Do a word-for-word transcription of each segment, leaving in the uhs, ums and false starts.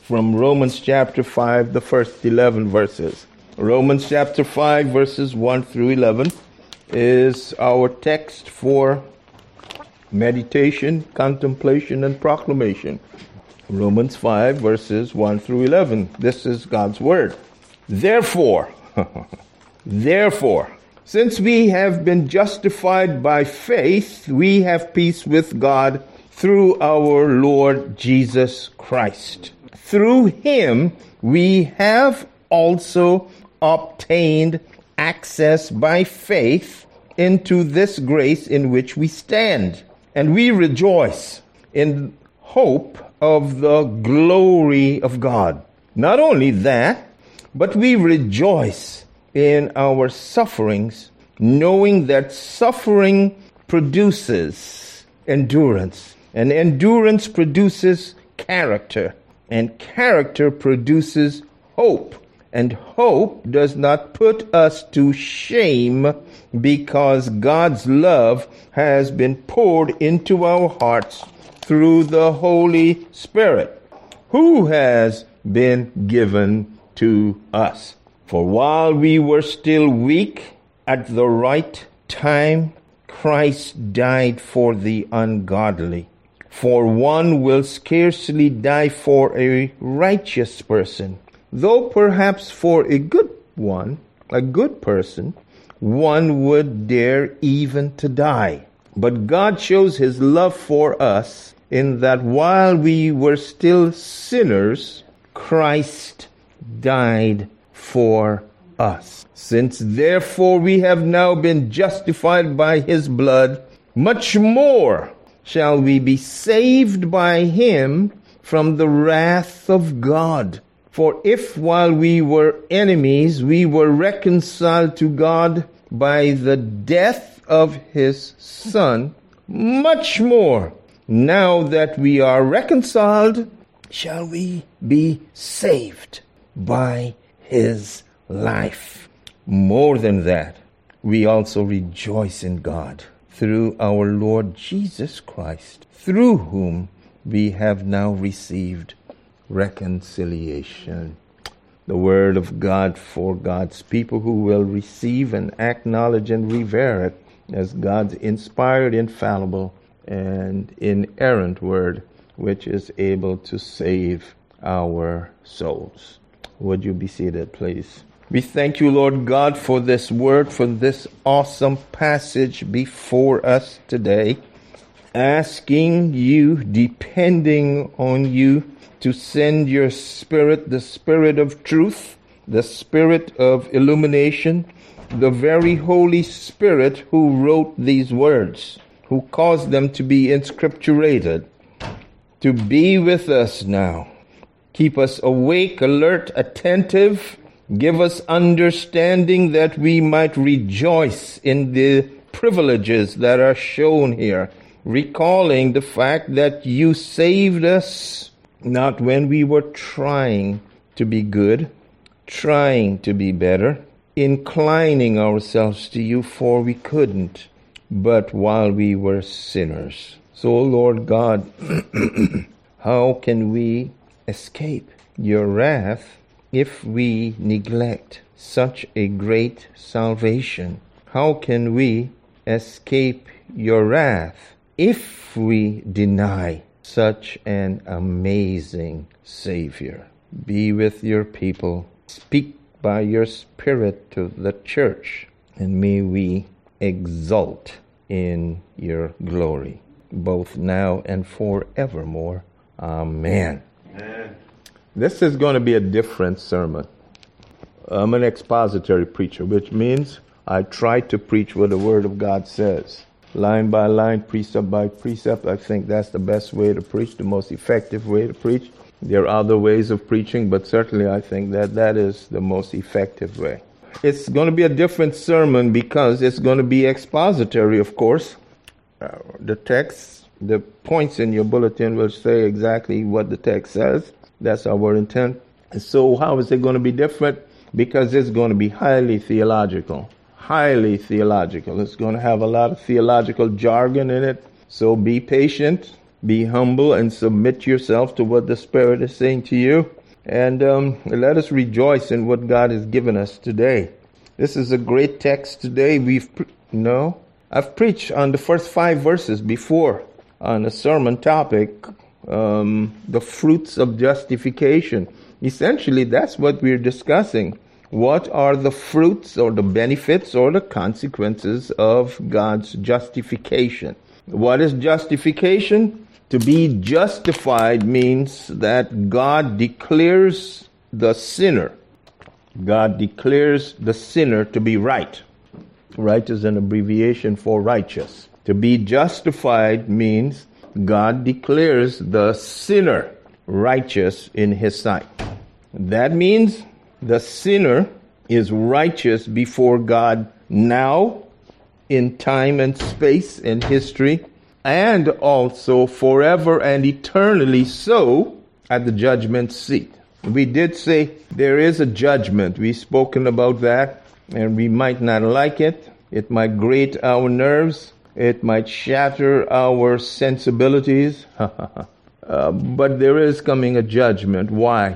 from Romans chapter five, the first eleven verses. Romans chapter five, verses one through eleven is our text for meditation, contemplation, and proclamation. Romans five, verses one through eleven. This is God's word. Therefore, therefore, since we have been justified by faith, we have peace with God through our Lord Jesus Christ. Through him, we have also obtained access by faith into this grace in which we stand. And we rejoice in hope of the glory of God. Not only that, but we rejoice in our sufferings, knowing that suffering produces endurance, and endurance produces character, and character produces hope. And hope does not put us to shame, because God's love has been poured into our hearts through the Holy Spirit, who has been given to us. For while we were still weak, at the right time, Christ died for the ungodly. For one will scarcely die for a righteous person, though perhaps for a good one, a good person, one would dare even to die. But God shows his love for us in that while we were still sinners, Christ died for us. Since therefore we have now been justified by his blood, much more shall we be saved by him from the wrath of God. For if while we were enemies, we were reconciled to God by the death of his Son, much more, now that we are reconciled, shall we be saved by his life. More than that, we also rejoice in God through our Lord Jesus Christ, through whom we have now received reconciliation. The word of God for God's people who will receive and acknowledge and revere it as God's inspired, infallible, and inerrant word, which is able to save our souls. Would you be seated, please? We thank you, Lord God, for this word, for this awesome passage before us today, asking you, depending on you, to send your Spirit, the Spirit of truth, the Spirit of illumination, the very Holy Spirit who wrote these words, who caused them to be inscripturated, to be with us now. Keep us awake, alert, attentive. Give us understanding that we might rejoice in the privileges that are shown here, recalling the fact that you saved us not when we were trying to be good, trying to be better, inclining ourselves to you, for we couldn't, but while we were sinners. So, Lord God, how can we escape your wrath if we neglect such a great salvation? How can we escape your wrath if we deny such an amazing Savior? Be with your people. Speak by your Spirit to the church, and may we exult in your glory, both now and forevermore. Amen. Amen. This is going to be a different sermon. I'm an expository preacher, which means I try to preach what the Word of God says. Line by line, precept by precept. I think that's the best way to preach, the most effective way to preach. There are other ways of preaching, but certainly I think that that is the most effective way. It's going to be a different sermon because it's going to be expository, of course. Uh, the text, the points in your bulletin will say exactly what the text says. That's our intent. So how is it going to be different? Because it's going to be highly theological. Highly theological. It's going to have a lot of theological jargon in it. So be patient. be humble and submit yourself to what the Spirit is saying to you. And um, let us rejoice in what God has given us today. This is a great text today. We've, pre- no, I've preached on the first five verses before on a sermon topic, um, the fruits of justification. Essentially, that's what we're discussing. What are the fruits or the benefits or the consequences of God's justification? What is justification? To be justified means that God declares the sinner. God declares the sinner to be right. Right is an abbreviation for righteous. To be justified means God declares the sinner righteous in his sight. That means the sinner is righteous before God now, in time and space and history, and also forever and eternally so at the judgment seat. We did say there is a judgment. We've spoken about that, and we might not like it. It might grate our nerves. It might shatter our sensibilities. uh, but there is coming a judgment. Why?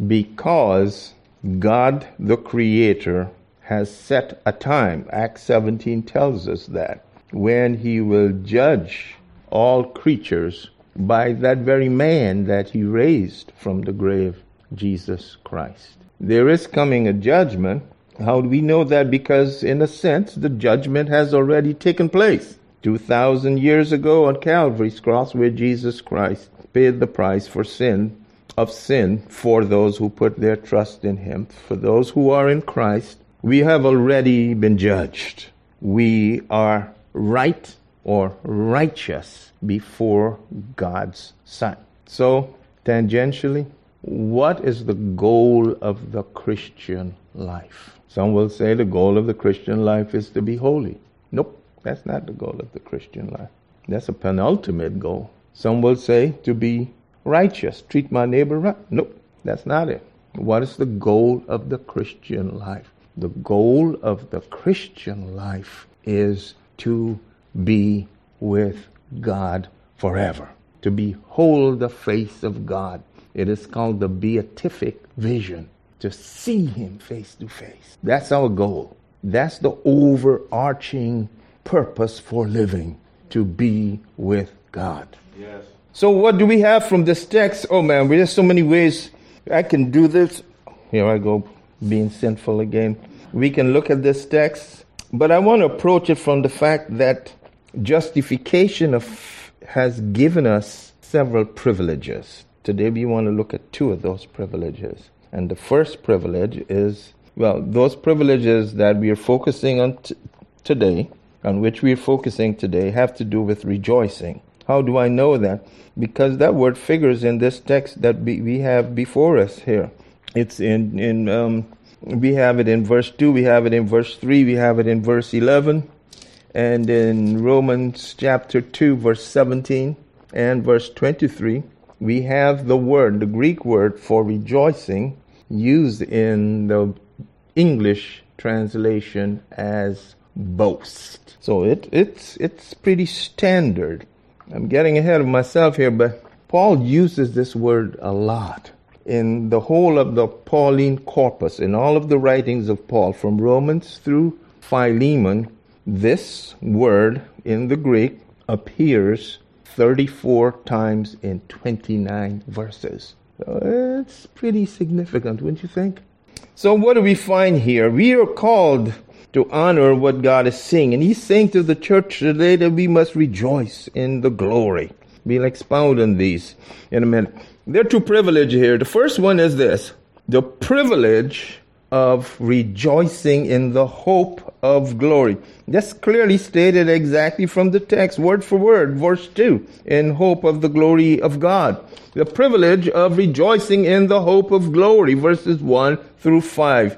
Because God, the Creator, has set a time. Acts seventeen tells us that, when he will judge all creatures by that very man that he raised from the grave, Jesus Christ. There is coming a judgment. How do we know that? Because in a sense, the judgment has already taken place. two thousand years ago on Calvary's cross, where Jesus Christ paid the price for sin, of sin, for those who put their trust in him. For those who are in Christ, we have already been judged. We are right or righteous before God's sight. So, tangentially, what is the goal of the Christian life? Some will say the goal of the Christian life is to be holy. Nope, that's not the goal of the Christian life. That's a penultimate goal. Some will say to be righteous, treat my neighbor right. Nope, that's not it. What is the goal of the Christian life? The goal of the Christian life is to be with God forever, to behold the face of God. It is called the beatific vision, to see him face to face. That's our goal. That's the overarching purpose for living, to be with God. Yes. So what do we have from this text? Oh man, there's so many ways I can do this. Here I go, being sinful again. We can look at this text, but I want to approach it from the fact that justification of, has given us several privileges. Today we want to look at two of those privileges. And the first privilege is, well, those privileges that we are focusing on t- today, on which we are focusing today, have to do with rejoicing. How do I know that? Because that word figures in this text that we, we have before us here. It's in, in um, we have it in verse two, we have it in verse three, we have it in verse eleven, and in Romans chapter two, verse seventeen and verse twenty-three, we have the word, the Greek word for rejoicing, used in the English translation as boast. So it, it's, it's pretty standard. I'm getting ahead of myself here, but Paul uses this word a lot in the whole of the Pauline corpus, in all of the writings of Paul, from Romans through Philemon. This word in the Greek appears thirty-four times in twenty-nine verses. So it's pretty significant, wouldn't you think? So what do we find here? We are called to honor what God is saying. And he's saying to the church today that we must rejoice in the glory. We'll expound on these in a minute. There are two privileges here. The first one is this: the privilege of rejoicing in the hope of glory. That's clearly stated exactly from the text, word for word, verse two, in hope of the glory of God. The privilege of rejoicing in the hope of glory, verses one through five.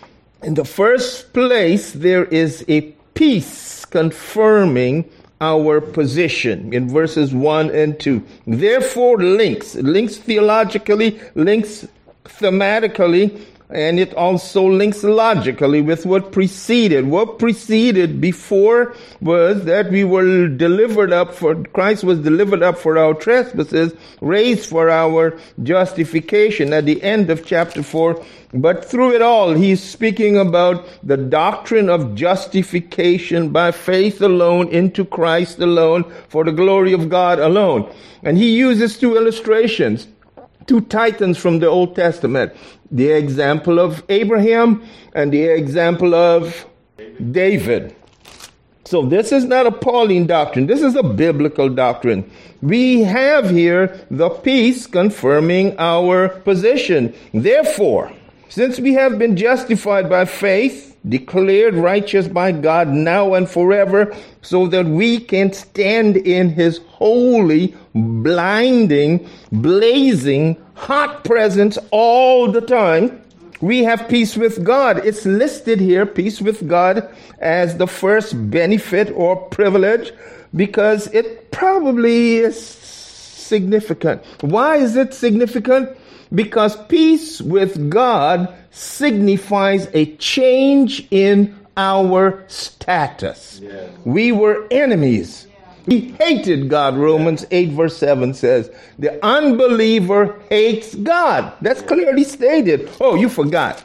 In the first place, there is a peace confirming our position in verses one and two. Therefore, links, links theologically, links thematically, And it also links logically with what preceded. What preceded before was that we were delivered up for, Christ was delivered up for our trespasses, raised for our justification at the end of chapter four. But through it all, he's speaking about the doctrine of justification by faith alone, into Christ alone, for the glory of God alone. And he uses two illustrations. Two titans from the Old Testament, the example of Abraham and the example of David. So this is not a Pauline doctrine. This is a biblical doctrine. We have here the peace confirming our position. Therefore, since we have been justified by faith, declared righteous by God now and forever, so that we can stand in his holy, blinding, blazing, hot presence all the time, we have peace with God. It's listed here, peace with God, as the first benefit or privilege, because it probably is significant. Why is it significant? Because peace with God signifies a change in our status. Yes. We were enemies. We hated God. Romans eight verse seven says, the unbeliever hates God. That's clearly stated. Oh, you forgot.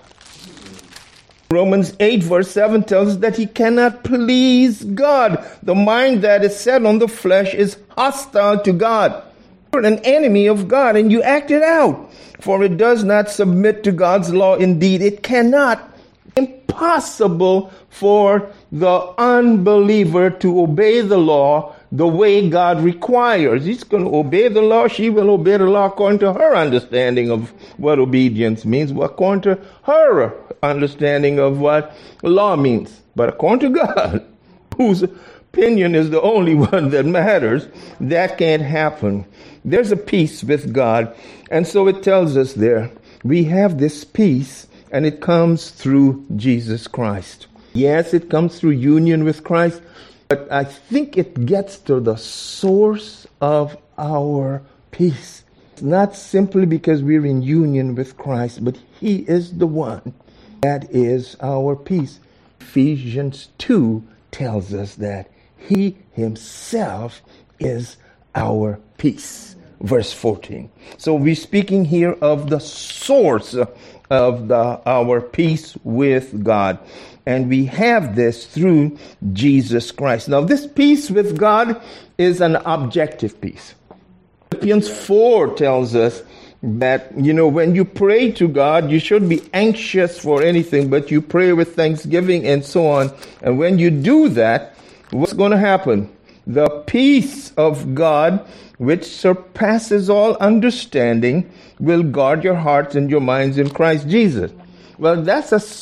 Romans eight verse seven tells us that he cannot please God. The mind that is set on the flesh is hostile to God. You're an enemy of God, and you act it out. For it does not submit to God's law. Indeed, it cannot. Impossible for the unbeliever to obey the law the way God requires. He's going to obey the law. She will obey the law according to her understanding of what obedience means, according to her understanding of what law means. But according to God, whose opinion is the only one that matters, that can't happen. There's a peace with God. And so it tells us there, we have this peace, and it comes through Jesus Christ. Yes, it comes through union with Christ, but I think it gets to the source of our peace. It's not simply because we're in union with Christ, but he is the one that is our peace. Ephesians two tells us that he himself is our peace. Verse fourteen. So we're speaking here of the source of the, our peace with God. And we have this through Jesus Christ. Now, this peace with God is an objective peace. Philippians four tells us that, you know, when you pray to God, you shouldn't be anxious for anything, but you pray with thanksgiving and so on. And when you do that, what's going to happen? The peace of God, which surpasses all understanding, will guard your hearts and your minds in Christ Jesus. Well, that's a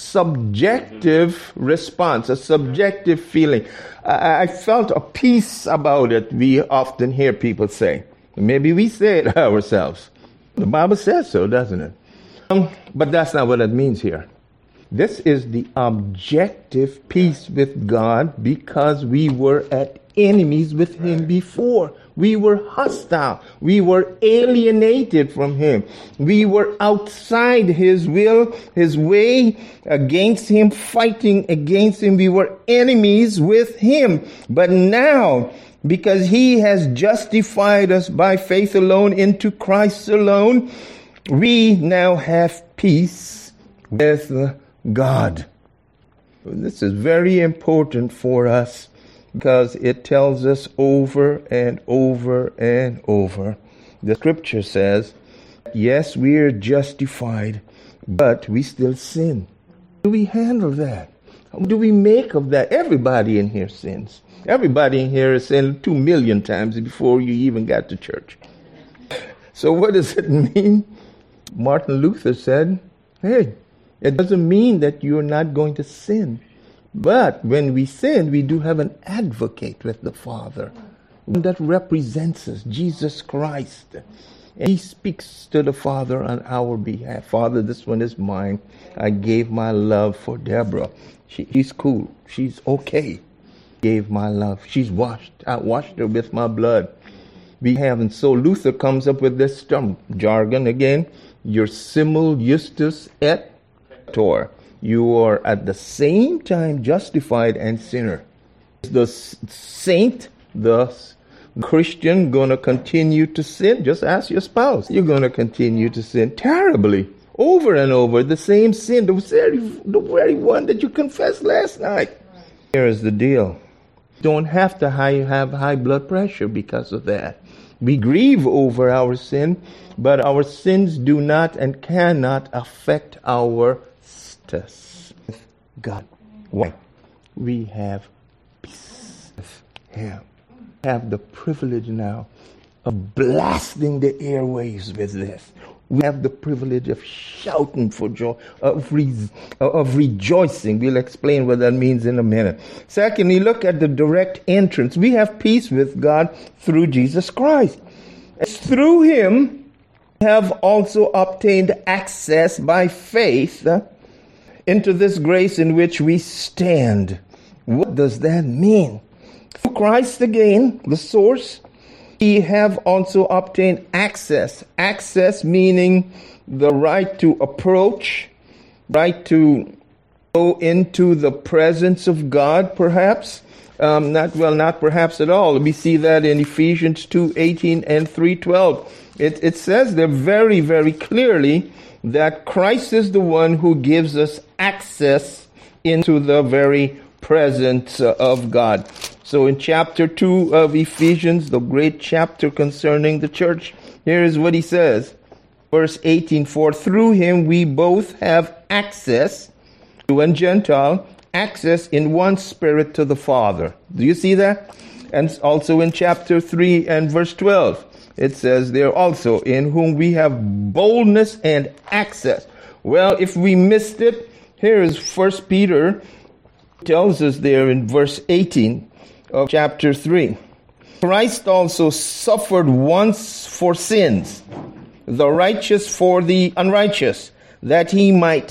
subjective response, a subjective feeling. I, I felt a peace about it, we often hear people say. Maybe we say it ourselves. The Bible says so, doesn't it? Um, but that's not what it means here. This is the objective peace with God because we were at enemies with him before. We were hostile. We were alienated from him. We were outside his will, his way, against him, fighting against him. We were enemies with him. But now, because he has justified us by faith alone into Christ alone, we now have peace with God. This is very important for us, because it tells us over and over and over. The scripture says, yes, we are justified, but we still sin. How do we handle that? How do we make of that? Everybody in here sins. Everybody in here has sinned two million times before you even got to church. So what does it mean? Martin Luther said, hey, it doesn't mean that you're not going to sin. But when we sin, we do have an advocate with the Father, one that represents us, Jesus Christ. And he speaks to the Father on our behalf. Father, this one is mine. I gave my love for Deborah. She, she's cool. She's okay. Gave my love. She's washed. I washed her with my blood. We have, and so Luther comes up with this term, jargon again. Your simul justus et Tor. You are at the same time justified and sinner. The saint, the Christian, going to continue to sin. Just ask your spouse. You're going to continue to sin terribly, over and over. The same sin, the very, the very one that you confessed last night. Here is the deal. Don't have to high, have high blood pressure because of that. We grieve over our sin, but our sins do not and cannot affect our status with God. Why? We have peace with Him. Have the privilege now of blasting the airwaves with this. We have the privilege of shouting for joy, of, re- of rejoicing. We'll explain what that means in a minute. Secondly, look at the direct entrance. We have peace with God through Jesus Christ. It's through Him we have also obtained access by faith into this grace in which we stand. What does that mean? Through Christ again, the source, we have also obtained access. Access meaning the right to approach, right to go into the presence of God, perhaps. Um, not well, not perhaps at all. We see that in Ephesians two eighteen and three twelve. It, it says there very, very clearly that Christ is the one who gives us access into the very presence uh, of God. So in chapter two of Ephesians, the great chapter concerning the church, here is what he says. Verse eighteen, for through him we both have access, Jew and Gentile, access in one spirit to the Father. Do you see that? And also in chapter three and verse twelve, it says there also, in whom we have boldness and access. Well, if we missed it, here is First Peter tells us there in verse eighteen of chapter three. Christ also suffered once for sins, the righteous for the unrighteous, that he might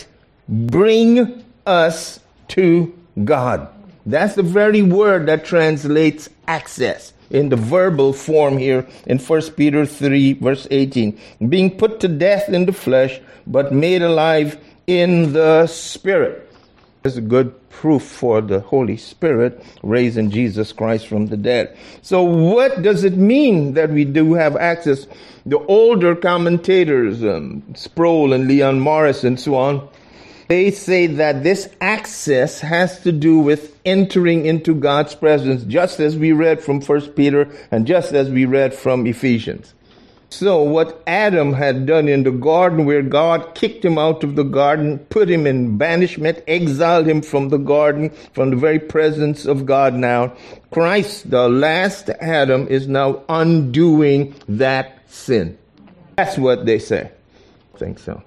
bring us to God. That's the very word that translates access in the verbal form here in First Peter three, verse eighteen. Being put to death in the flesh, but made alive in the Spirit. There's a good proof for the Holy Spirit raising Jesus Christ from the dead. So what does it mean that we do have access? The older commentators, um, Sproul and Leon Morris and so on, they say that this access has to do with entering into God's presence, just as we read from First Peter and just as we read from Ephesians. So what Adam had done in the garden, where God kicked him out of the garden, put him in banishment, exiled him from the garden, from the very presence of God now, Christ, the last Adam, is now undoing that sin. That's what they say. I think so.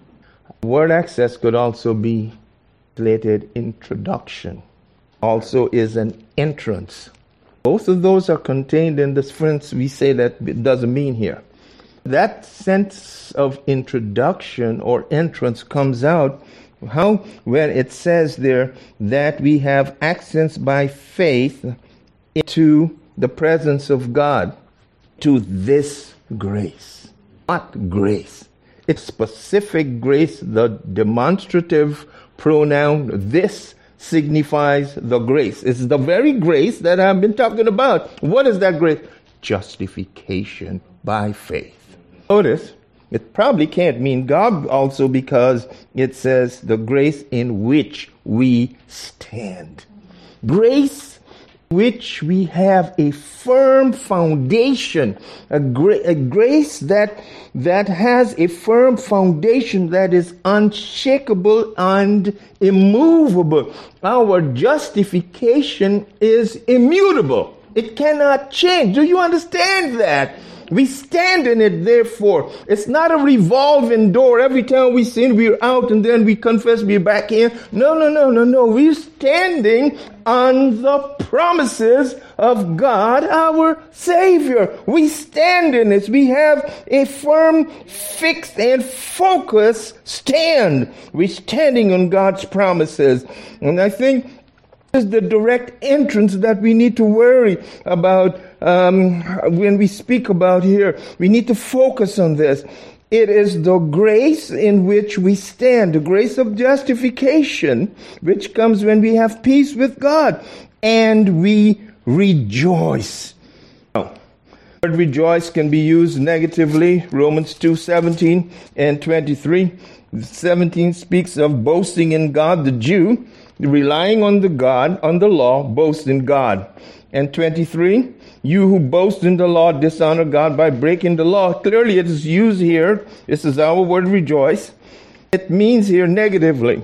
Word access could also be translated introduction. Also is an entrance. Both of those are contained in this phrase we say that it doesn't mean here. That sense of introduction or entrance comes out how when it says there that we have access by faith into the presence of God, to this grace. What grace? It's specific grace. The demonstrative pronoun this signifies the grace. It's the very grace that I've been talking about. What is that grace? Justification by faith. Notice, it probably can't mean God also, because it says the grace in which we stand. Grace which we have a firm foundation, a, gra- a grace that that has a firm foundation that is unshakable and immovable. Our justification is immutable. It cannot change. Do you understand that? We stand in it, therefore. It's not a revolving door. Every time we sin, we're out, and then we confess, we're back in. No, no, no, no, no. We're standing on the promises of God, our Savior. We stand in it. We have a firm, fixed, and focused stand. We're standing on God's promises. And I think is the direct entrance that we need to worry about um, when we speak about here. We need to focus on this. It is the grace in which we stand, the grace of justification, which comes when we have peace with God and we rejoice. Now, the word rejoice can be used negatively. Romans two seventeen and twenty-three. seventeen speaks of boasting in God. The Jew, relying on the God, on the law, boast in God. And twenty-three, you who boast in the law dishonor God by breaking the law. Clearly it is used here. This is our word rejoice. It means here negatively.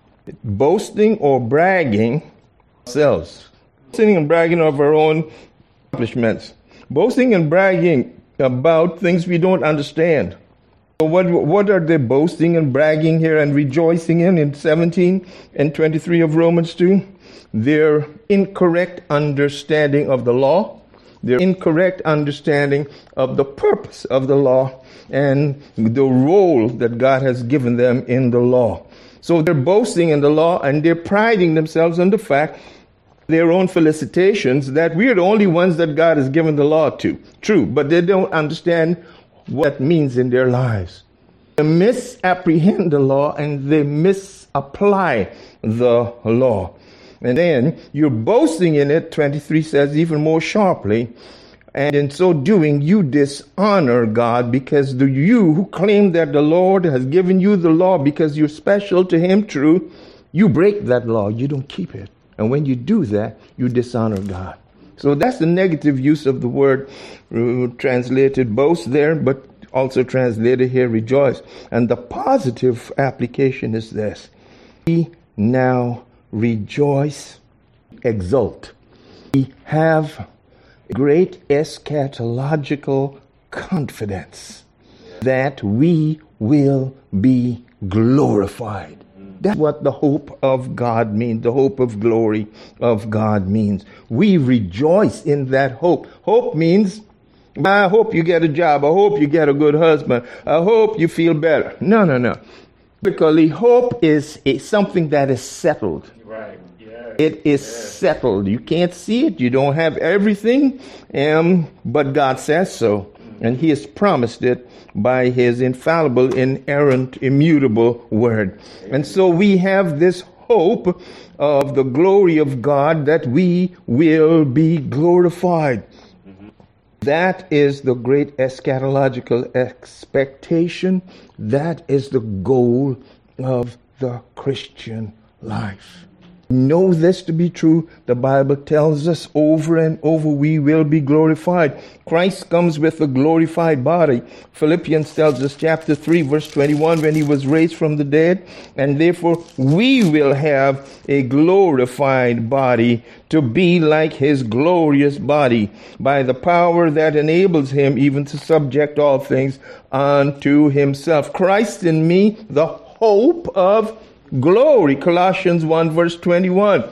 Boasting or bragging ourselves. Boasting and bragging of our own accomplishments. Boasting and bragging about things we don't understand. So what, what are they boasting and bragging here and rejoicing in in seventeen and twenty-three of Romans two? Their incorrect understanding of the law, their incorrect understanding of the purpose of the law and the role that God has given them in the law. So they're boasting in the law and they're priding themselves on the fact, their own felicitations, that we're the only ones that God has given the law to. True, but they don't understand what it means in their lives. They misapprehend the law and they misapply the law. And then you're boasting in it, twenty-three says even more sharply, and in so doing you dishonor God, because the you who claim that the Lord has given you the law because you're special to him, true, you break that law, you don't keep it. And when you do that, you dishonor God. So that's the negative use of the word uh, translated boast there, but also translated here rejoice. And the positive application is this. We now rejoice, exult. We have great eschatological confidence that we will be glorified. That's what the hope of God means, the hope of glory of God means. We rejoice in that hope. Hope means, I hope you get a job. I hope you get a good husband. I hope you feel better. No, no, no. Typically, hope is, is something that is settled. Right. Yes. It is Yes. settled. You can't see it. You don't have everything, um, but God says so. And he has promised it by his infallible, inerrant, immutable word. And so we have this hope of the glory of God that we will be glorified. Mm-hmm. That is the great eschatological expectation. That is the goal of the Christian life. Know this to be true. The Bible tells us over and over we will be glorified. Christ comes with a glorified body. Philippians tells us chapter three verse twenty-one, when he was raised from the dead, and therefore we will have a glorified body to be like his glorious body by the power that enables him even to subject all things unto himself. Christ in me, the hope of glory. Colossians one verse twenty-one.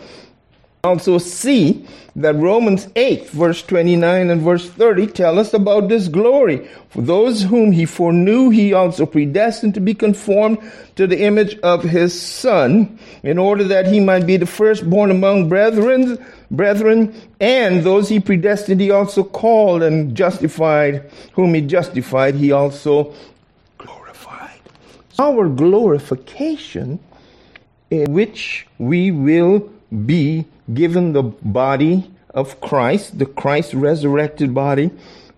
Also see that Romans eight verse twenty-nine and verse thirty tell us about this glory. For those whom he foreknew, he also predestined to be conformed to the image of his Son, in order that he might be the firstborn among brethren, brethren, and those he predestined he also called, and justified, whom he justified he also glorified. Our glorification, in which we will be given the body of Christ, the Christ resurrected body,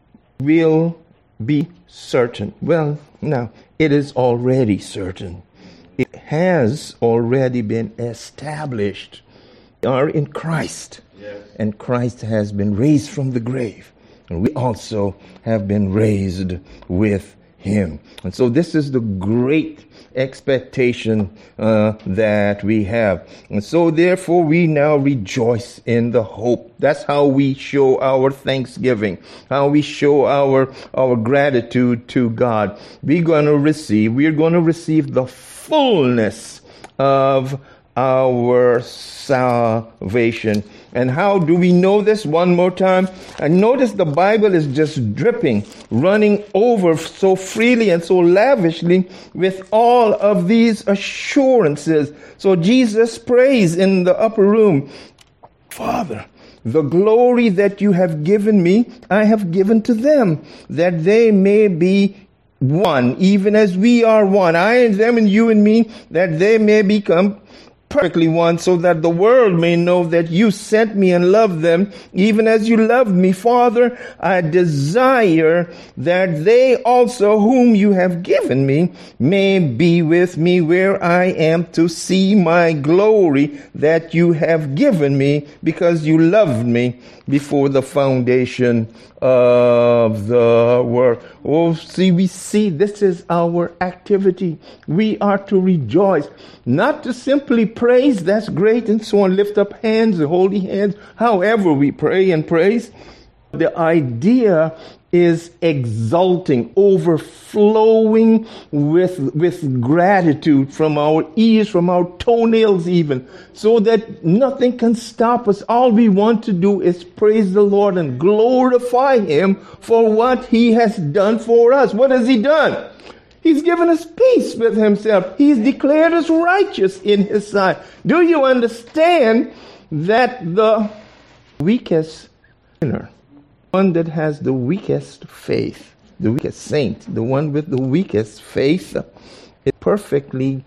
will be certain. Well, now, it is already certain. It has already been established. We are in Christ, yes. And Christ has been raised from the grave. And we also have been raised with him. And so this is the great expectation uh, that we have. And so therefore we now rejoice in the hope. That's how we show our thanksgiving, how we show our our gratitude to God. We're going to receive, we're going to receive the fullness of our salvation. And how do we know this? One more time. And notice the Bible is just dripping, running over so freely and so lavishly with all of these assurances. So Jesus prays in the upper room, Father, the glory that you have given me, I have given to them, that they may be one, even as we are one. I and them and you and me, that they may become perfectly one, so that the world may know that you sent me and loved them, even as you loved me. Father, I desire that they also whom you have given me may be with me where I am, to see my glory that you have given me, because you loved me before the foundation of the world. Oh, see, we see this is our activity. We are to rejoice, not to simply praise, that's great, and so on, lift up hands, holy hands, however we pray and praise. The idea is exulting, overflowing with, with gratitude from our ears, from our toenails even, so that nothing can stop us. All we want to do is praise the Lord and glorify Him for what He has done for us. What has He done? He's given us peace with Himself. He's declared us righteous in His sight. Do you understand that the weakest sinner, one that has the weakest faith, the weakest saint, the one with the weakest faith, is perfectly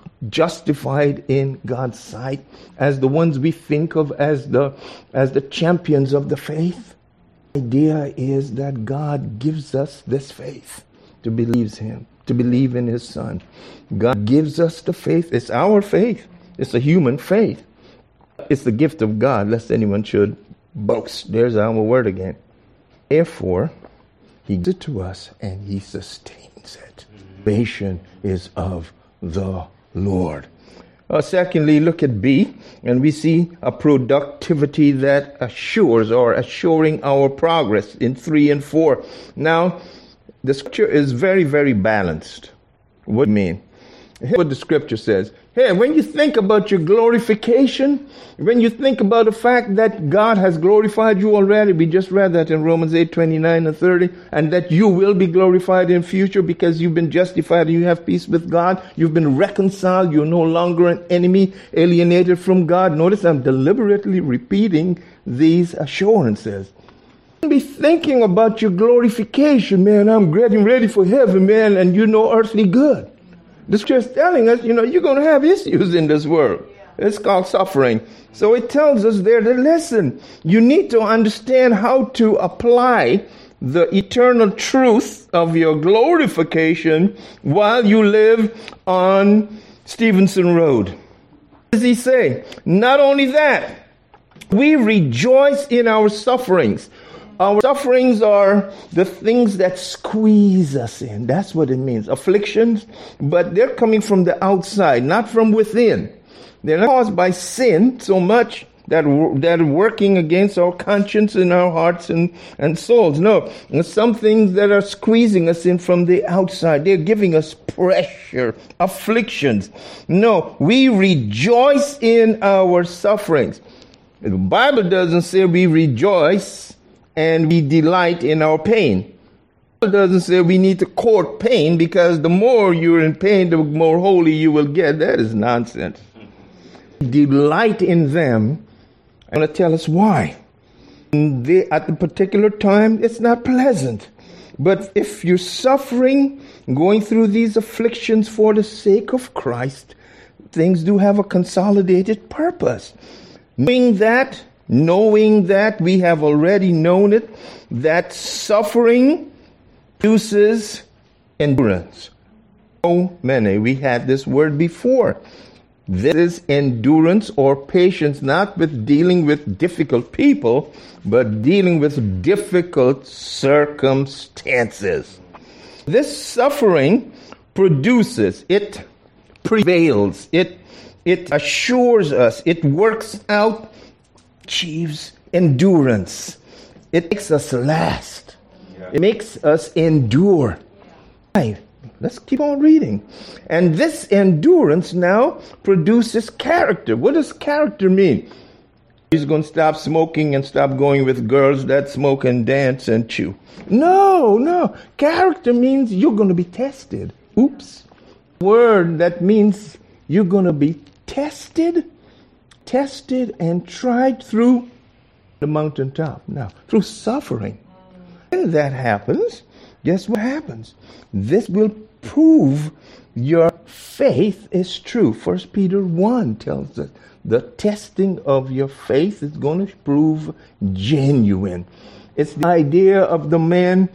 justified in God's sight as the ones we think of as the as the champions of the faith? The idea is that God gives us this faith to believe Him, to believe in His Son. God gives us the faith. It's our faith. It's a human faith. It's the gift of God, lest anyone should boast. There's our word again. Therefore, He gives it to us and He sustains it. Salvation is of the Lord. Uh, secondly, look at B, and we see a productivity that assures or assuring our progress in three and four. Now, the scripture is very, very balanced. What do you mean? Here's what the scripture says. Hey, when you think about your glorification, when you think about the fact that God has glorified you already, we just read that in Romans eight, twenty-nine and thirty, and that you will be glorified in future because you've been justified and you have peace with God. You've been reconciled. You're no longer an enemy, alienated from God. Notice I'm deliberately repeating these assurances. Be thinking about your glorification, man. I'm getting ready for heaven, man, and you know earthly good. The scripture is telling us, you know, you're going to have issues in this world. It's called suffering. So it tells us there that, listen, you need to understand how to apply the eternal truth of your glorification while you live on Stevenson Road. What does he say? Not only that, we rejoice in our sufferings. Our sufferings are the things that squeeze us in. That's what it means. Afflictions, but they're coming from the outside, not from within. They're not caused by sin so much that that are working against our conscience and our hearts and, and souls. No, there's some things that are squeezing us in from the outside. They're giving us pressure, afflictions. No, we rejoice in our sufferings. The Bible doesn't say we rejoice and we delight in our pain. It doesn't say we need to court pain because the more you're in pain, the more holy you will get. That is nonsense. Delight in them. I'm going to tell us why. They, at the particular time, it's not pleasant. But if you're suffering, going through these afflictions for the sake of Christ, things do have a consolidated purpose. Knowing that, Knowing that we have already known it, that suffering produces endurance. So many, we had this word before. This is endurance or patience, not with dealing with difficult people, but dealing with difficult circumstances. This suffering produces, it prevails, it, it assures us, it works out, achieves endurance. It makes us last. Yeah. It makes us endure. Right. Let's keep on reading. And this endurance now produces character. What does character mean? He's going to stop smoking and stop going with girls that smoke and dance and chew. No, no. Character means you're going to be tested. Oops. Word that means you're going to be tested. Tested and tried through the mountaintop. Now, through suffering. When that happens, guess what happens? This will prove your faith is true. First Peter one tells us the testing of your faith is going to prove genuine. It's the idea of the man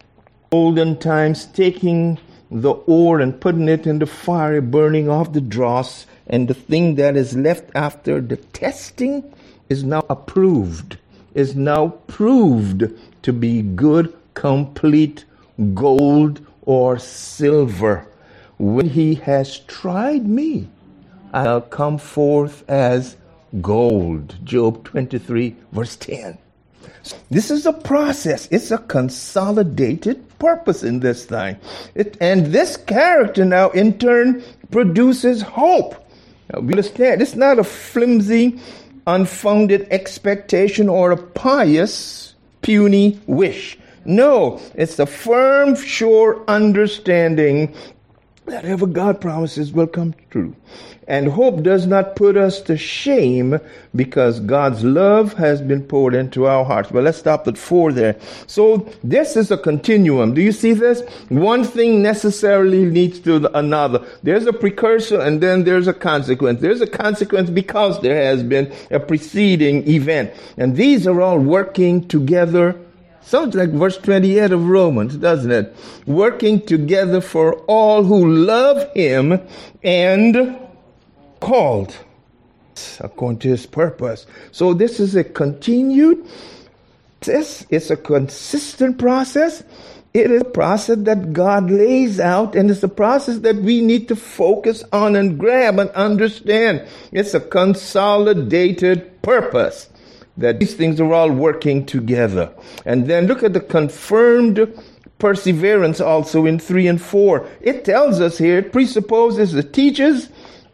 olden times taking the ore and putting it in the fire, burning off the dross, and the thing that is left after the testing is now approved, is now proved to be good, complete gold or silver. When he has tried me, I'll come forth as gold. Job twenty-three, verse ten. This is a process. It's a consolidated purpose in this thing. It, and this character now in turn produces hope. Now, we understand it's not a flimsy, unfounded expectation or a pious, puny wish. No, it's a firm, sure understanding that whatever God promises will come true. And hope does not put us to shame because God's love has been poured into our hearts. But let's stop at four there. So this is a continuum. Do you see this? One thing necessarily leads to another. There's a precursor and then there's a consequence. There's a consequence because there has been a preceding event. And these are all working together. Sounds like verse twenty-eight of Romans, doesn't it? Working together for all who love him and called according to his purpose. So this is a continued process. It's a consistent process. It is a process that God lays out, and it's a process that we need to focus on and grab and understand. It's a consolidated purpose. That these things are all working together. And then look at the confirmed perseverance also in three and four. It tells us here, it presupposes, it teaches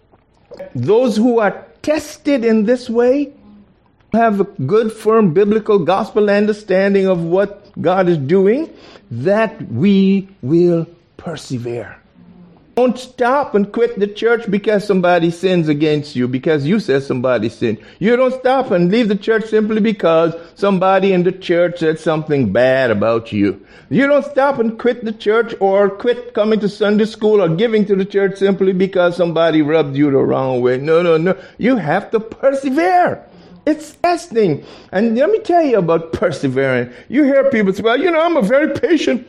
those who are tested in this way have a good, firm biblical gospel understanding of what God is doing, that we will persevere. Don't stop and quit the church because somebody sins against you, because you said somebody sinned. You don't stop and leave the church simply because somebody in the church said something bad about you. You don't stop and quit the church or quit coming to Sunday school or giving to the church simply because somebody rubbed you the wrong way. No, no, no. You have to persevere. It's testing. And let me tell you about persevering. You hear people say, well, you know, I'm a very patient,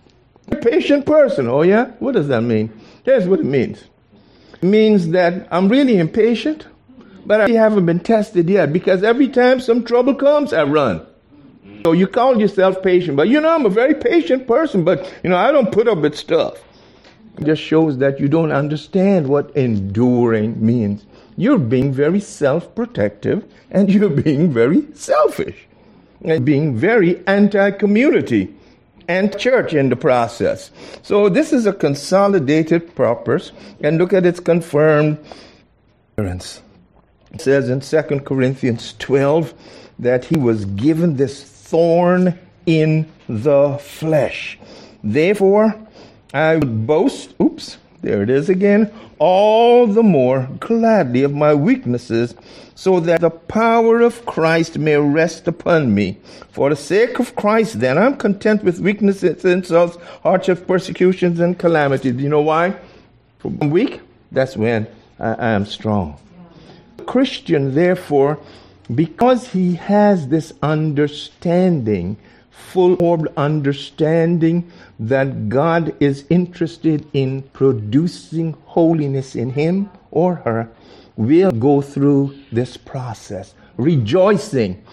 patient person. Oh, yeah? What does that mean? Here's what it means. It means that I'm really impatient, but I haven't been tested yet, because every time some trouble comes, I run. So you call yourself patient, but you know, I'm a very patient person, but you know, I don't put up with stuff. It just shows that you don't understand what enduring means. You're being very self-protective, and you're being very selfish, and being very anti-community and church in the process. So this is a consolidated purpose, and look at its confirmed appearance. It says in Second Corinthians twelve that he was given this thorn in the flesh. Therefore, I would boast, oops, there it is again, all the more gladly of my weaknesses, so that the power of Christ may rest upon me. For the sake of Christ, then, I'm content with weaknesses, insults, hardships, persecutions, and calamities. You know why? When I'm weak, that's when I, I am strong. The Christian, therefore, because he has this understanding, full-orbed understanding that God is interested in producing holiness in him or her, will go through this process, rejoicing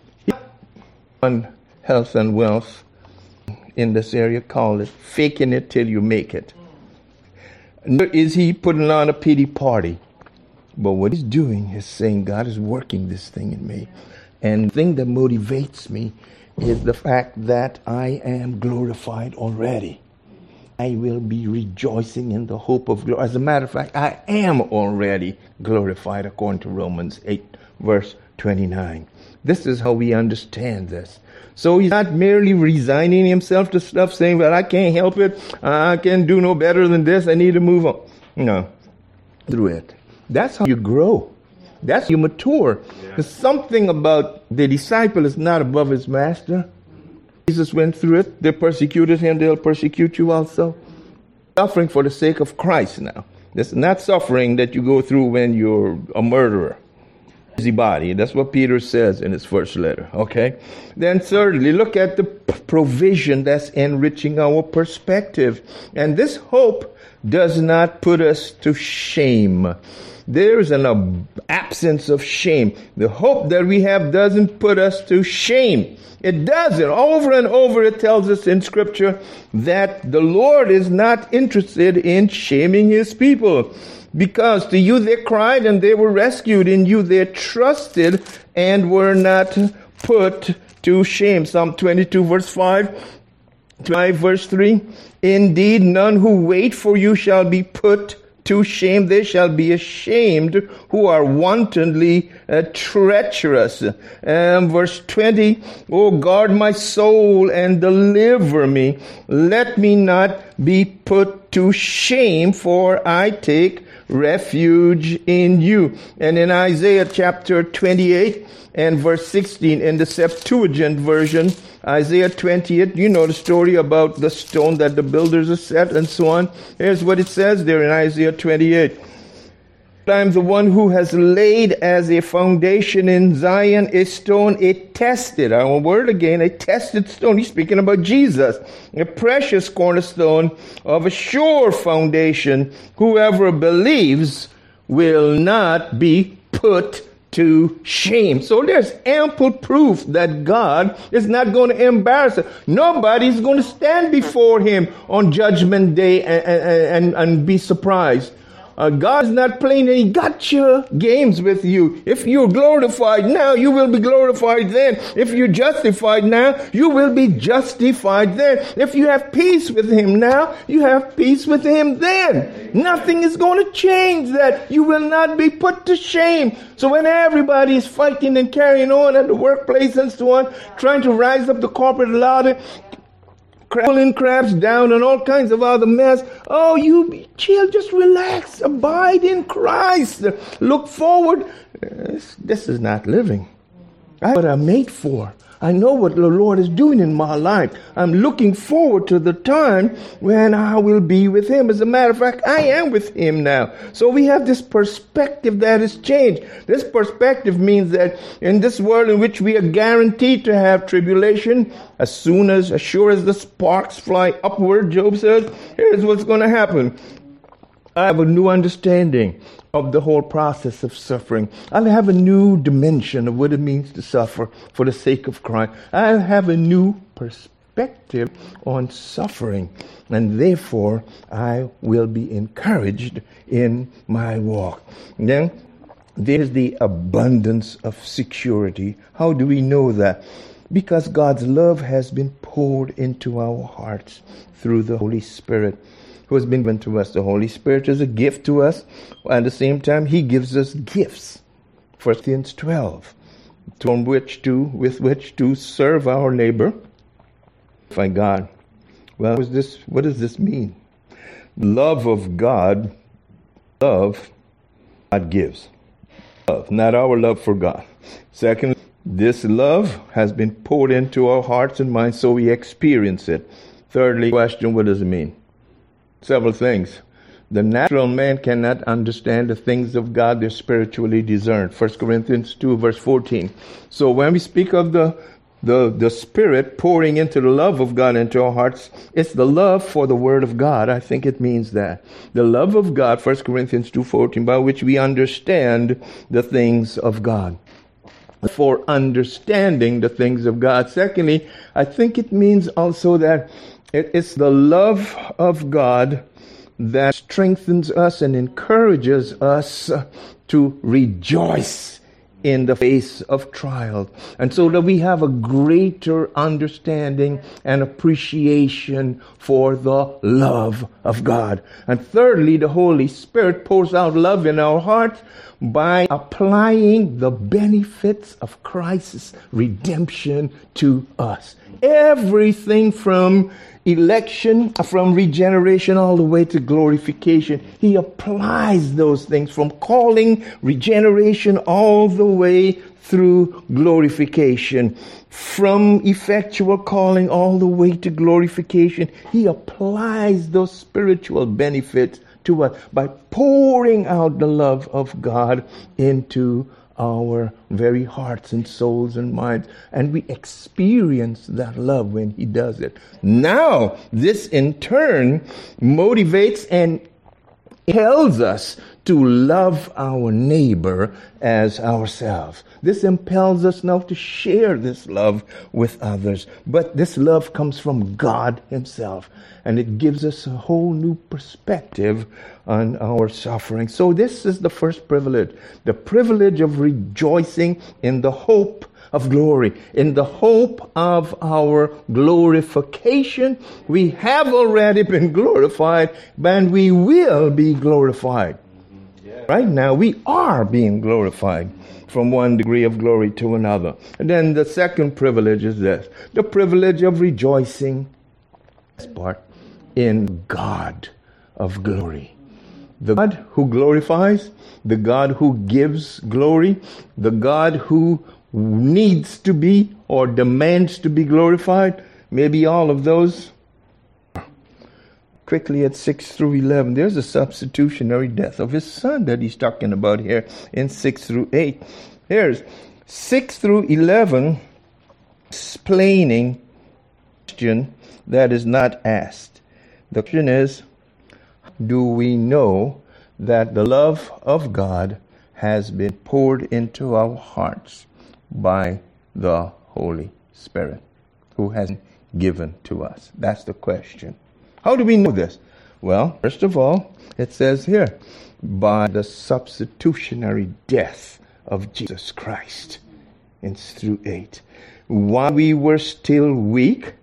on health and wealth in this area, call it faking it till you make it. Nor is he putting on a pity party, but what he's doing is saying, God is working this thing in me. And the thing that motivates me is the fact that I am glorified already. I will be rejoicing in the hope of glory. As a matter of fact, I am already glorified according to Romans eight, verse twenty-nine. This is how we understand this. So he's not merely resigning himself to stuff, saying, well, I can't help it. I can't do no better than this. I need to move on. No, through it. That's how you grow. That's how you mature. Yeah. There's something about the disciple is not above his master. Jesus went through it. They persecuted him. They'll persecute you also. Suffering for the sake of Christ now. This is not suffering that you go through when you're a murderer. Busy body. That's what Peter says in his first letter. Okay. Then thirdly, look at the p- provision that's enriching our perspective. And this hope does not put us to shame. There's an ab- absence of shame. The hope that we have doesn't put us to shame. It doesn't. Over and over it tells us in Scripture that the Lord is not interested in shaming his people. Because to you they cried and they were rescued. In you they trusted and were not put to shame. Psalm twenty-two verse five. five verse three. Indeed, none who wait for you shall be put to shame. They shall be ashamed who are wantonly uh, treacherous. Um, verse twenty, O guard my soul and deliver me. Let me not be put to shame, for I take refuge in you. And in Isaiah chapter twenty-eight and verse sixteen, in the Septuagint version, Isaiah twenty-eight, you know the story about the stone that the builders have set and so on. Here's what it says there in Isaiah twenty-eight. I am the one who has laid as a foundation in Zion a stone, a tested, our word again, a tested stone. He's speaking about Jesus, a precious cornerstone of a sure foundation. Whoever believes will not be put to shame. So there's ample proof that God is not going to embarrass us. Nobody's going to stand before him on Judgment Day and, and, and, and be surprised. Uh, God is not playing any gotcha games with you. If you're glorified now, you will be glorified then. If you're justified now, you will be justified then. If you have peace with him now, you have peace with him then. Nothing is going to change that. You will not be put to shame. So when everybody is fighting and carrying on at the workplace and so on, trying to rise up the corporate ladder, pulling crabs down and all kinds of other mess. Oh, you be chill, just relax, abide in Christ, look forward. This, this is not living. That's what I'm made for. I know what the Lord is doing in my life. I'm looking forward to the time when I will be with him. As a matter of fact, I am with him now. So we have this perspective that has changed. This perspective means that in this world in which we are guaranteed to have tribulation, as soon as, as sure as the sparks fly upward, Job says, here's what's going to happen. I have a new understanding of the whole process of suffering. I'll have a new dimension of what it means to suffer for the sake of Christ. I'll have a new perspective on suffering, and therefore I will be encouraged in my walk. And then there's the abundance of security. How do we know that? Because God's love has been poured into our hearts through the Holy Spirit, who has been given to us. The Holy Spirit is a gift to us. At the same time, he gives us gifts. First Corinthians twelve, from which to, with which to serve our neighbor. By God. Well, what does this, what does this mean? Love of God, love God gives. Love, not our love for God. Second, this love has been poured into our hearts and minds, so we experience it. Thirdly, question, what does it mean? Several things. The natural man cannot understand the things of God. They're spiritually discerned. First Corinthians two, verse fourteen. So when we speak of the, the, the Spirit pouring into the love of God into our hearts, it's the love for the Word of God. I think it means that. The love of God, First Corinthians two fourteen, by which we understand the things of God. For understanding the things of God. Secondly, I think it means also that it's the love of God that strengthens us and encourages us to rejoice in the face of trial. And so that we have a greater understanding and appreciation for the love of God. And thirdly, the Holy Spirit pours out love in our hearts by applying the benefits of Christ's redemption to us. Everything from election, from regeneration all the way to glorification. He applies those things from calling, regeneration, all the way through glorification. From effectual calling all the way to glorification, he applies those spiritual benefits to us by pouring out the love of God into our very hearts and souls and minds. And we experience that love when he does it. Now, this in turn motivates and tells us to love our neighbor as ourselves. This impels us now to share this love with others. But this love comes from God himself, and it gives us a whole new perspective on our suffering. So this is the first privilege, the privilege of rejoicing in the hope of glory, in the hope of our glorification. We have already been glorified, and we will be glorified. Right now, we are being glorified from one degree of glory to another. And then the second privilege is this, the privilege of rejoicing, this part, in God of glory. The God who glorifies, the God who gives glory, the God who needs to be or demands to be glorified, maybe all of those. Quickly at six through eleven, there's a substitutionary death of his son that he's talking about here in six through eight. Here's six through eleven, explaining the question that is not asked. The question is, do we know that the love of God has been poured into our hearts by the Holy Spirit, who has been given to us? That's the question. How do we know this? Well, first of all, it says here, by the substitutionary death of Jesus Christ in through eight. While we were still weak,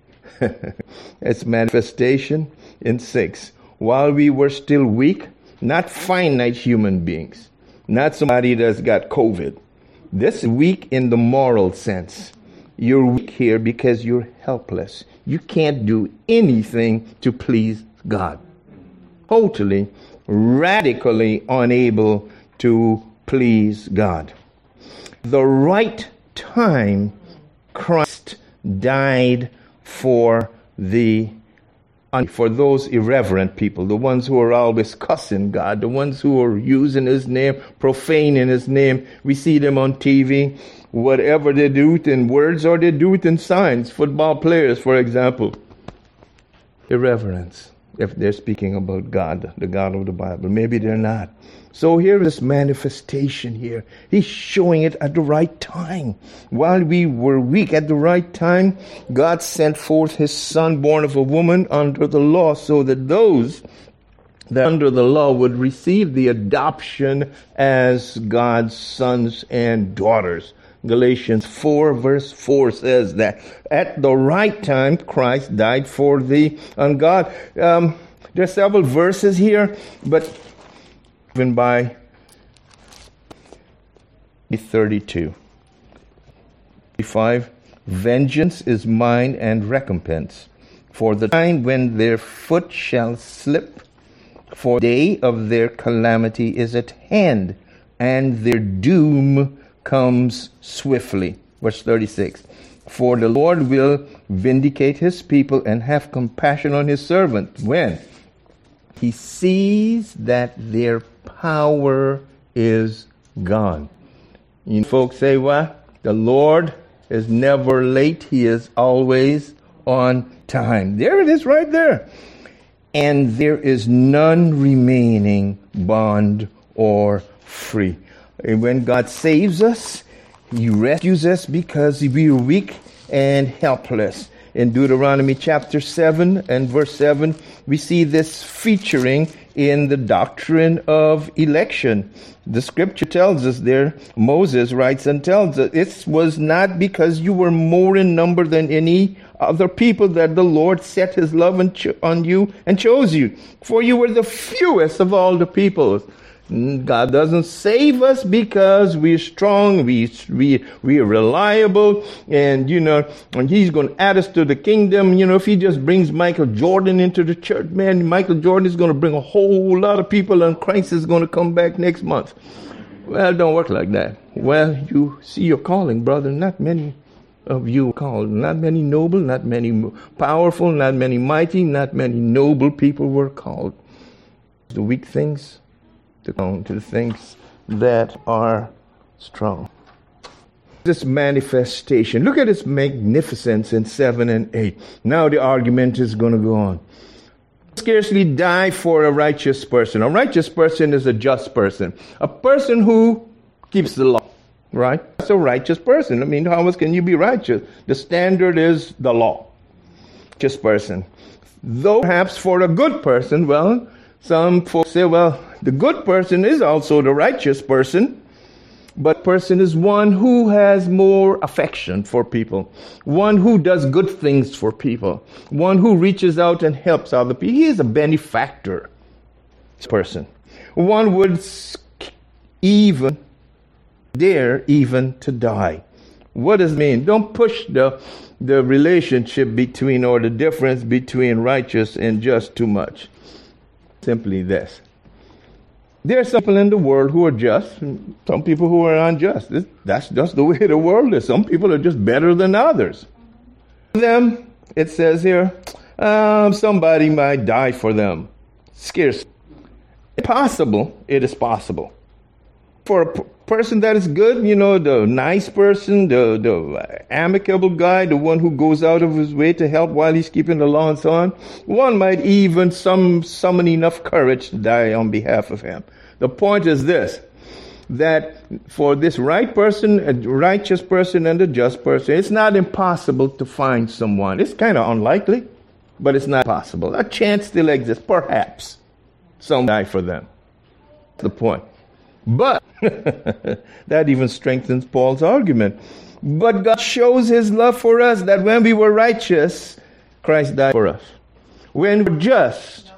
it's manifestation in six. While we were still weak, not finite human beings, not somebody that's got COVID. This is weak in the moral sense. You're weak here because you're helpless. You can't do anything to please God. Totally, radically unable to please God. The right time, Christ died for the for those irreverent people, the ones who are always cussing God, the ones who are using his name, profaning his name. We see them on T V. Whatever they do it in words or they do it in signs. Football players, for example. Irreverence, if they're speaking about God, the God of the Bible. Maybe they're not. So here is manifestation here. He's showing it at the right time. While we were weak at the right time, God sent forth his son born of a woman under the law, so that those that under the law would receive the adoption as God's sons and daughters. Galatians four verse four says that at the right time Christ died for the ungodly. Um, there are several verses here, but given by thirty-two. thirty-five, vengeance is mine and recompense, for the time when their foot shall slip, for the day of their calamity is at hand, and their doom comes swiftly. Verse thirty-six. For the Lord will vindicate his people and have compassion on his servant. When? He sees that their power is gone. You folks say what? The Lord is never late. He is always on time. There it is right there. And there is none remaining bond or free. And when God saves us, he rescues us because we are weak and helpless. In Deuteronomy chapter seven and verse seven, we see this featuring in the doctrine of election. The scripture tells us there, Moses writes and tells us, it was not because you were more in number than any other people that the Lord set his love on you and chose you. For you were the fewest of all the peoples. God doesn't save us because we're strong, we, we, we're reliable, and, you know, and he's going to add us to the kingdom. You know, if he just brings Michael Jordan into the church, man, Michael Jordan is going to bring a whole lot of people, and Christ is going to come back next month. Well, it don't work like that. Well, you see your calling, brother. Not many of you are called. Not many noble, not many powerful, not many mighty, not many noble people were called. The weak things to come to the things that are strong. This manifestation, look at its magnificence in seven and eight. Now the argument is going to go on. Scarcely die for a righteous person. A righteous person is a just person. A person who keeps the law, right? That's a righteous person. I mean, how else can you be righteous? The standard is the law. Righteous person. Though perhaps for a good person, well, some folks say, well, the good person is also the righteous person. But person is one who has more affection for people, one who does good things for people, one who reaches out and helps other people. He is a benefactor person. One would even dare even to die. What does it mean? Don't push the, the relationship between, or the difference between righteous and just too much. Simply this. There are some people in the world who are just, and some people who are unjust. That's just the way the world is. Some people are just better than others. Them, it says here, um, somebody might die for them. Scarce. Possible, it is possible. For a p- person that is good, you know, the nice person, the, the amicable guy, the one who goes out of his way to help while he's keeping the law and so on, one might even some, summon enough courage to die on behalf of him. The point is this, that for this right person, a righteous person and a just person, it's not impossible to find someone. It's kind of unlikely, but it's not possible. A chance still exists. Perhaps some die for them. That's the point. But that even strengthens Paul's argument. But God shows his love for us, that when we were righteous, Christ died for us. When we're just,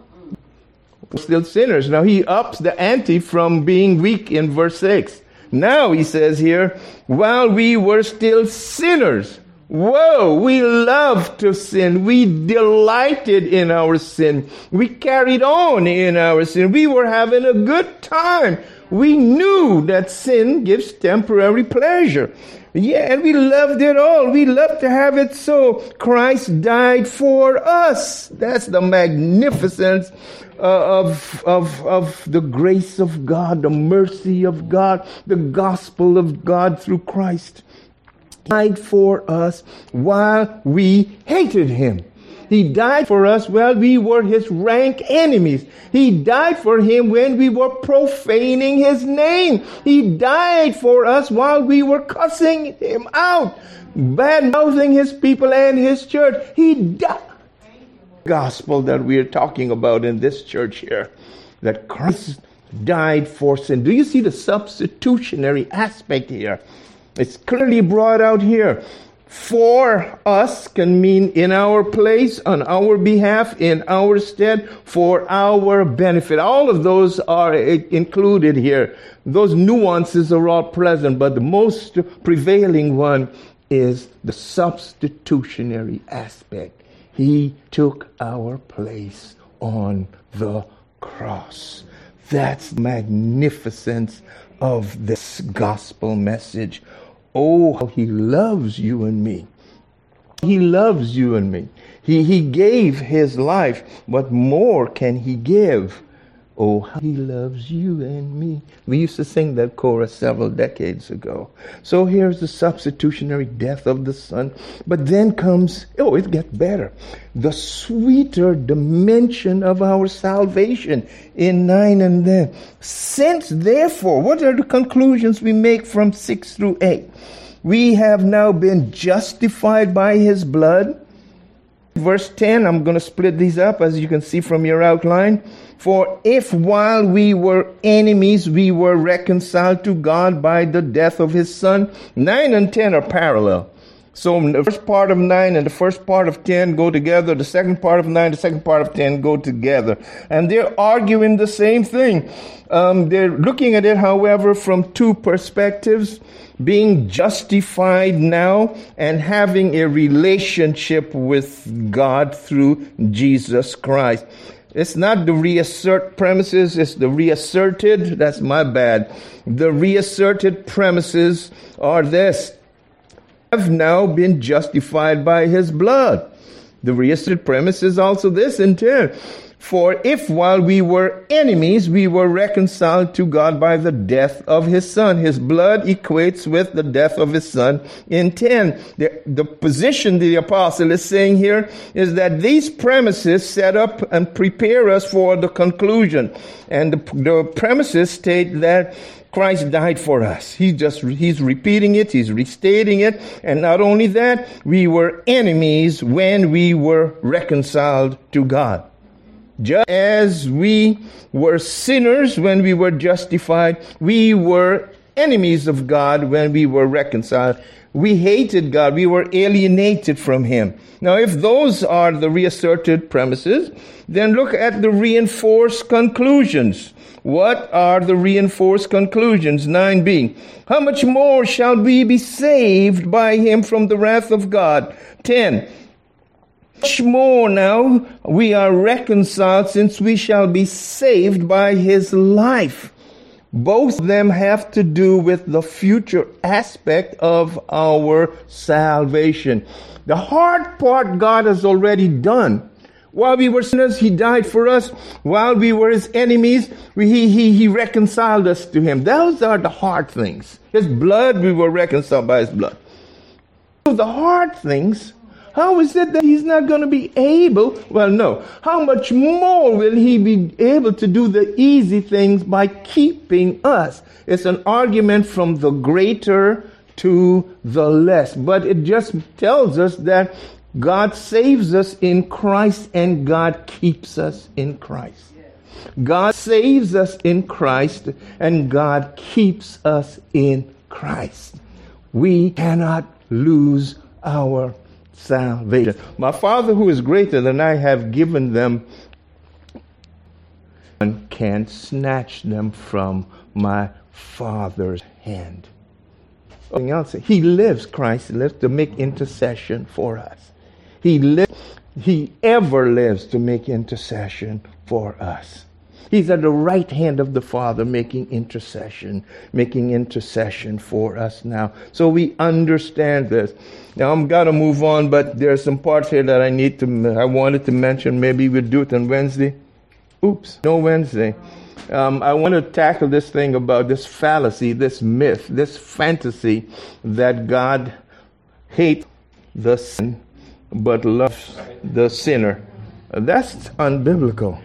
we're still sinners. Now he ups the ante from being weak in verse six. Now he says here, while we were still sinners. Whoa, we loved to sin. We delighted in our sin. We carried on in our sin. We were having a good time. We knew that sin gives temporary pleasure. Yeah, and we loved it all. We loved to have it so. Christ died for us. That's the magnificence uh, of, of, of the grace of God, the mercy of God, the gospel of God through Christ. He died for us while we hated him. He died for us while we were his rank enemies. He died for him when we were profaning his name. He died for us while we were cussing him out, bad-mouthing his people and his church. He died. The gospel that we are talking about in this church here, that Christ died for sin. Do you see the substitutionary aspect here? It's clearly brought out here. For us can mean in our place, on our behalf, in our stead, for our benefit. All of those are included here. Those nuances are all present, but the most prevailing one is the substitutionary aspect. He took our place on the cross. That's the magnificence of this gospel message. Oh, how he loves you and me. He loves you and me. He, he gave his life. What more can he give? Oh, how he loves you and me. We used to sing that chorus several decades ago. So here's the substitutionary death of the Son. But then comes, oh, it gets better. The sweeter dimension of our salvation in nine and then. Since, therefore, what are the conclusions we make from six through eight? We have now been justified by his blood. Verse ten, I'm going to split these up as you can see from your outline. For if while we were enemies, we were reconciled to God by the death of his Son. nine and ten are parallel. So the first part of nine and the first part of ten go together. The second part of nine, the second part of ten go together. And they're arguing the same thing. Um, they're looking at it, however, from two perspectives. Being justified now and having a relationship with God through Jesus Christ. It's not the reassert premises, it's the reasserted. That's my bad. The reasserted premises are this. Have now been justified by his blood. The reasserted premise is also this in ten. For if while we were enemies, we were reconciled to God by the death of his son. His blood equates with the death of his son in ten. The, the position the apostle is saying here is that these premises set up and prepare us for the conclusion. And the, the premises state that Christ died for us. He's just, he's repeating it. He's restating it. And not only that, we were enemies when we were reconciled to God. Just as we were sinners when we were justified, we were enemies of God when we were reconciled. We hated God. We were alienated from him. Now, if those are the reasserted premises, then look at the reinforced conclusions. What are the reinforced conclusions? nine b. How much more shall we be saved by him from the wrath of God? ten. Much more now we are reconciled, since we shall be saved by his life. Both of them have to do with the future aspect of our salvation. The hard part God has already done. While we were sinners, he died for us. While we were his enemies, we, he, he, he reconciled us to him. Those are the hard things. His blood, we were reconciled by his blood. So the hard things, how is it that he's not going to be able? Well, no. How much more will he be able to do the easy things by keeping us? It's an argument from the greater to the less. But it just tells us that God saves us in Christ and God keeps us in Christ. God saves us in Christ and God keeps us in Christ. We cannot lose our salvation. My Father who is greater than I have given them, and can snatch them from my Father's hand. Else, he lives, Christ lives to make intercession for us. He lives, he ever lives to make intercession for us. He's at the right hand of the Father making intercession, making intercession for us now. So we understand this. Now I'm going to move on, but there's some parts here that I need to, I wanted to mention. Maybe we'll do it on Wednesday. Oops, no Wednesday. Um, I want to tackle this thing about this fallacy, this myth, this fantasy that God hates the sin but loves the sinner. That's unbiblical.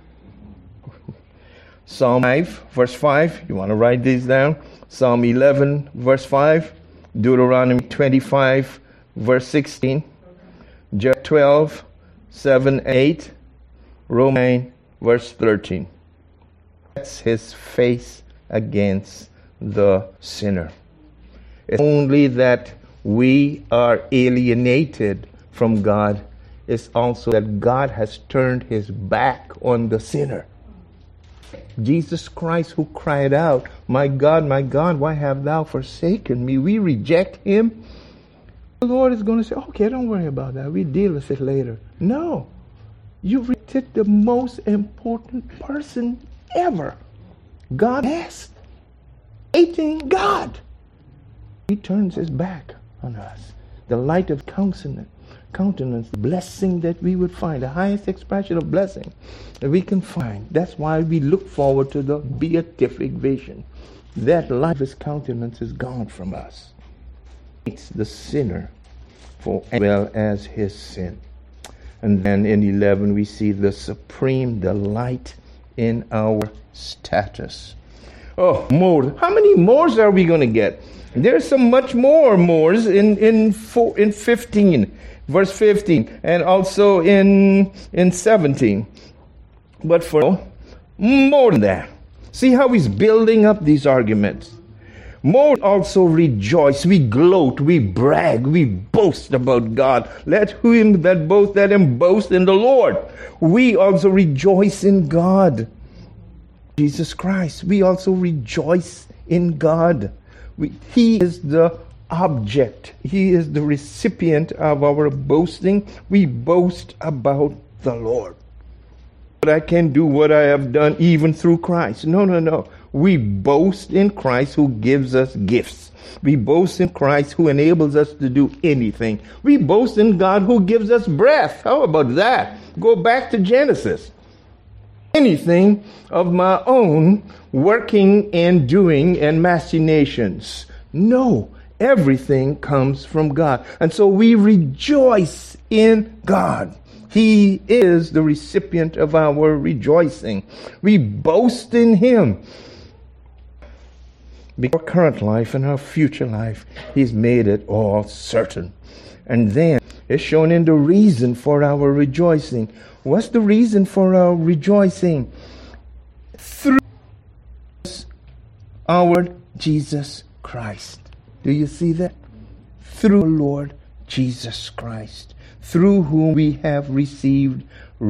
Psalm five, verse five. You want to write these down? Psalm eleven, verse five. Deuteronomy twenty-five, verse sixteen. Job twelve, seven, eight. Romans, verse thirteen. That's his face against the sinner. It's only that we are alienated from God. It's also that God has turned his back on the sinner. Jesus Christ, who cried out, "My God, my God, why have thou forsaken me?" We reject him. The Lord is going to say, "Okay, don't worry about that. We deal with it later." No. You rejected the most important person ever. God has hating God. He turns his back on us. The light of countenance, countenance, blessing that we would find, the highest expression of blessing that we can find. That's why we look forward to the beatific vision. That light of his countenance is gone from us. It's the sinner for as well as his sin. And then in eleven we see the supreme delight in our status. Oh, more. How many mores are we going to get? There's so much more mores in in four, in fifteen, verse fifteen, and also in in seventeen. But for more than that, see how he's building up these arguments. More also rejoice. We gloat, we brag, we boast about God. Let him that boast, let him boast in the Lord. We also rejoice in God. Jesus Christ. We also rejoice in God. We, he is the object. He is the recipient of our boasting. We boast about the Lord. But I can do what I have done even through Christ. No, no, no. We boast in Christ who gives us gifts. We boast in Christ who enables us to do anything. We boast in God who gives us breath. How about that? Go back to Genesis. Anything of my own working and doing and machinations. No, everything comes from God. And so we rejoice in God. He is the recipient of our rejoicing. We boast in him. Because our current life and our future life, he's made it all certain. And then it's shown in the reason for our rejoicing. What's the reason for our rejoicing? Through our Jesus Christ. Do you see that? Through Lord Jesus Christ, through whom we have received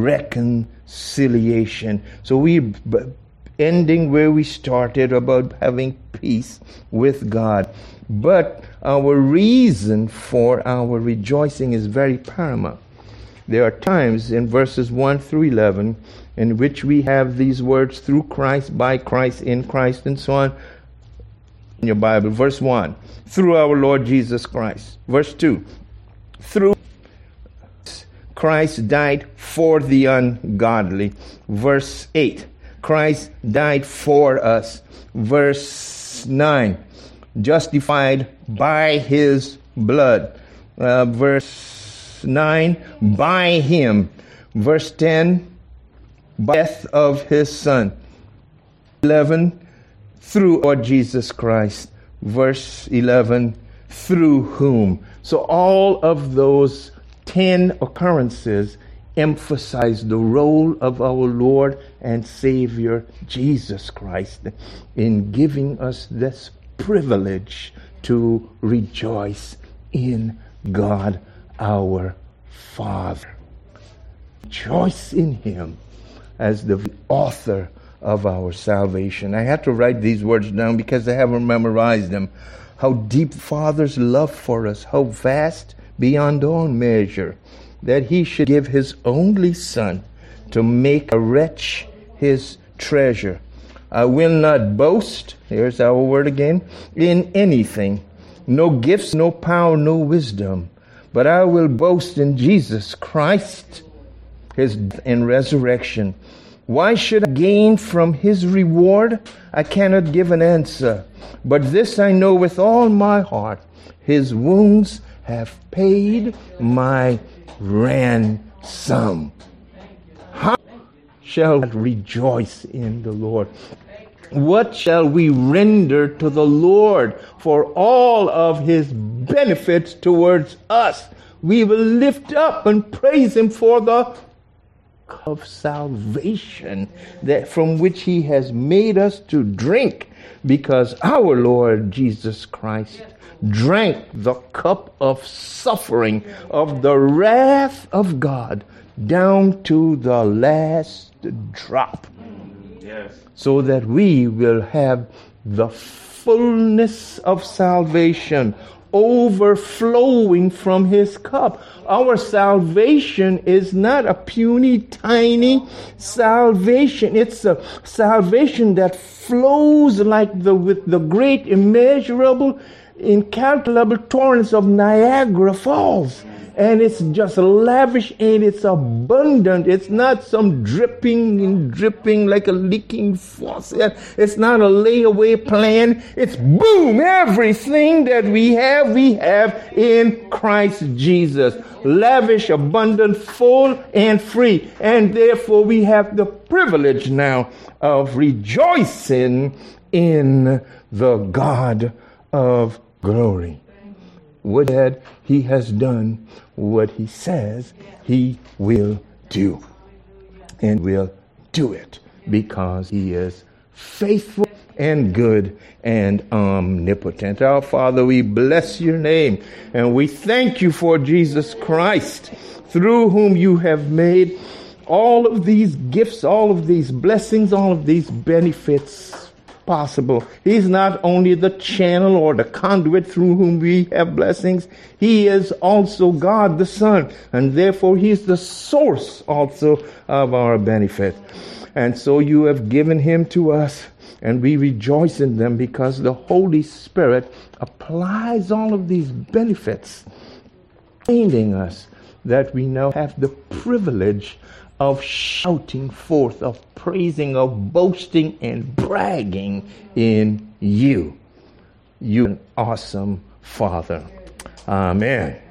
reconciliation. So we ending where we started about having peace with God. But our reason for our rejoicing is very paramount. There are times in verses one through eleven in which we have these words, through Christ, by Christ, in Christ, and so on. In your Bible, verse one, through our Lord Jesus Christ. Verse two, through Christ died for the ungodly. Verse eight, Christ died for us. Verse nine, justified by his blood. Uh, verse nine, by him. Verse ten, by death of his son. eleven, through Lord Jesus Christ. Verse eleven, through whom. So all of those ten occurrences emphasize the role of our Lord and Savior Jesus Christ in giving us this privilege to rejoice in God our Father. Rejoice in him as the author of our salvation. I had to write these words down because I haven't memorized them. How deep Father's love for us, how vast beyond all measure, that he should give his only Son to make a wretch his treasure. I will not boast, here's our word again, in anything, no gifts, no power, no wisdom, but I will boast in Jesus Christ, his death and resurrection. Why should I gain from his reward? I cannot give an answer. But this I know with all my heart, his wounds have paid my ransom. How shall we rejoice in the Lord? What shall we render to the Lord for all of his benefits towards us? We will lift up and praise him for the of salvation that from which he has made us to drink, because our Lord Jesus Christ drank the cup of suffering of the wrath of God down to the last drop. Yes. So that we will have the fullness of salvation overflowing from his cup. Our salvation is not a puny, tiny salvation. It's a salvation that flows like the with the great, immeasurable, incalculable torrents of Niagara Falls. And it's just lavish and it's abundant. It's not some dripping and dripping like a leaking faucet. It's not a layaway plan. It's boom, everything that we have, we have in Christ Jesus. Lavish, abundant, full, and free. And therefore we have the privilege now of rejoicing in the God of glory. What that he has done, what he says he will do. And will do it because he is faithful and good and omnipotent. Our Father, we bless your name and we thank you for Jesus Christ, through whom you have made all of these gifts, all of these blessings, all of these benefits possible. He's not only the channel or the conduit through whom we have blessings, he is also God the Son, and therefore he is the source also of our benefit. And so you have given him to us, and we rejoice in them because the Holy Spirit applies all of these benefits, aiding us that we now have the privilege of shouting forth, of praising, of boasting and bragging in you. You an awesome Father. Amen.